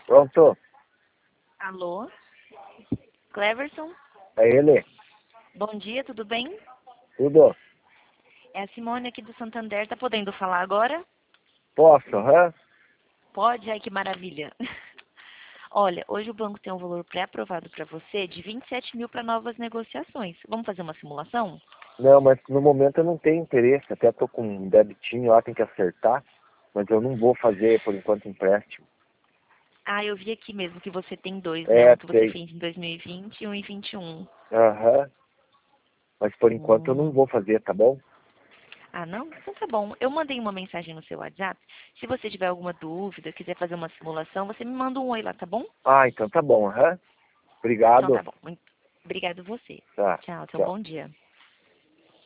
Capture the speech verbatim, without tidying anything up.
Pronto? Alô? Cleverson? É ele? Bom dia, tudo bem? Tudo? É a Simone aqui do Santander, tá podendo falar agora? Posso, hã? Pode? Ai, que maravilha. Olha, hoje o banco tem um valor pré-aprovado para você de vinte e sete mil para novas negociações. Vamos fazer uma simulação? Não, mas no momento eu não tenho interesse. Até tô com um debitinho lá, tem que acertar. Mas eu não vou fazer, por enquanto, empréstimo. Ah, eu vi aqui mesmo que você tem dois, né? É, Um que você tem. fez em dois mil e vinte e um em vinte e um. Aham. Mas por enquanto eu não Hum. vou fazer, tá bom? Ah, não? Então tá bom. Eu mandei uma mensagem no seu WhatsApp. Se você tiver alguma dúvida, quiser fazer uma simulação, você me manda um oi lá, tá bom? Ah, então tá bom, aham. Então Obrigado. tá bom. Muito obrigado você. Tá, Tchau, tenha um tchau. bom dia.